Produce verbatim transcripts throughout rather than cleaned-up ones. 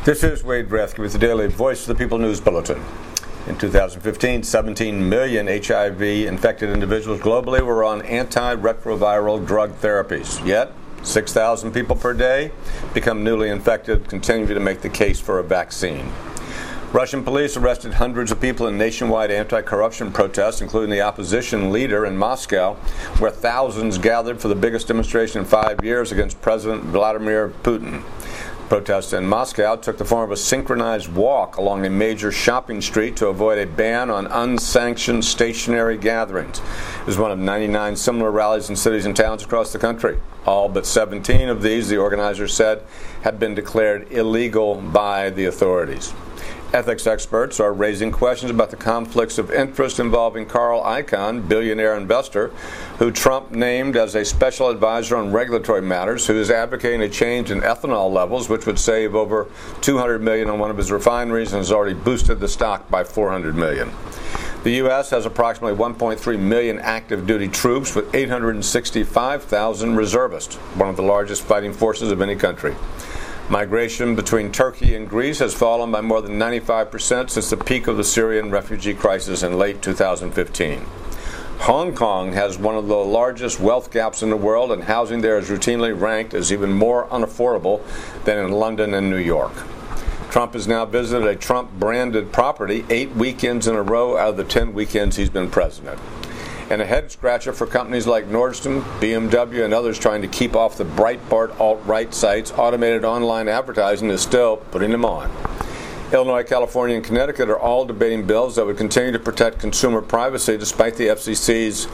This is Wade Rathke with the Daily Voice of the People News Bulletin. In two thousand fifteen, seventeen million H I V-infected individuals globally were on antiretroviral drug therapies. Yet, six thousand people per day become newly infected, continuing to make the case for a vaccine. Russian police arrested hundreds of people in nationwide anti-corruption protests, including the opposition leader in Moscow, where thousands gathered for the biggest demonstration in five years against President Vladimir Putin. Protests in Moscow took the form of a synchronized walk along a major shopping street to avoid a ban on unsanctioned stationary gatherings. It was one of ninety-nine similar rallies in cities and towns across the country. All but seventeen of these, the organizers said, had been declared illegal by the authorities. Ethics experts are raising questions about the conflicts of interest involving Carl Icahn, billionaire investor, who Trump named as a special advisor on regulatory matters, who is advocating a change in ethanol levels, which would save over two hundred million dollars on one of his refineries and has already boosted the stock by four hundred million dollars. The U S has approximately one point three million active duty troops with eight hundred sixty-five thousand reservists, one of the largest fighting forces of any country. Migration between Turkey and Greece has fallen by more than ninety-five percent since the peak of the Syrian refugee crisis in late two thousand fifteen. Hong Kong has one of the largest wealth gaps in the world, and housing there is routinely ranked as even more unaffordable than in London and New York. Trump has now visited a Trump-branded property eight weekends in a row out of the ten weekends he's been president. And a head-scratcher for companies like Nordstrom, B M W, and others trying to keep off the Breitbart alt-right sites, automated online advertising is still putting them on. Illinois, California, and Connecticut are all debating bills that would continue to protect consumer privacy despite the F C C's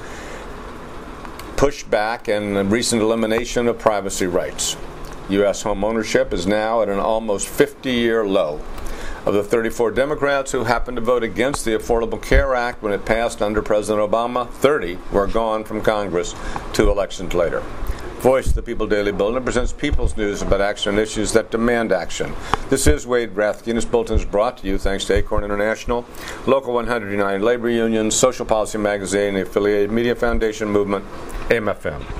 pushback and recent elimination of privacy rights. U S home ownership is now at an almost fifty-year low. Of the thirty-four Democrats who happened to vote against the Affordable Care Act when it passed under President Obama, thirty were gone from Congress two elections later. Voice of the People Daily Bulletin presents People's News about action on issues that demand action. This is Wade Rathke, and this bulletin is brought to you thanks to Acorn International, Local one hundred United Labor Union, Social Policy Magazine, the affiliated Media Foundation Movement, A M F M.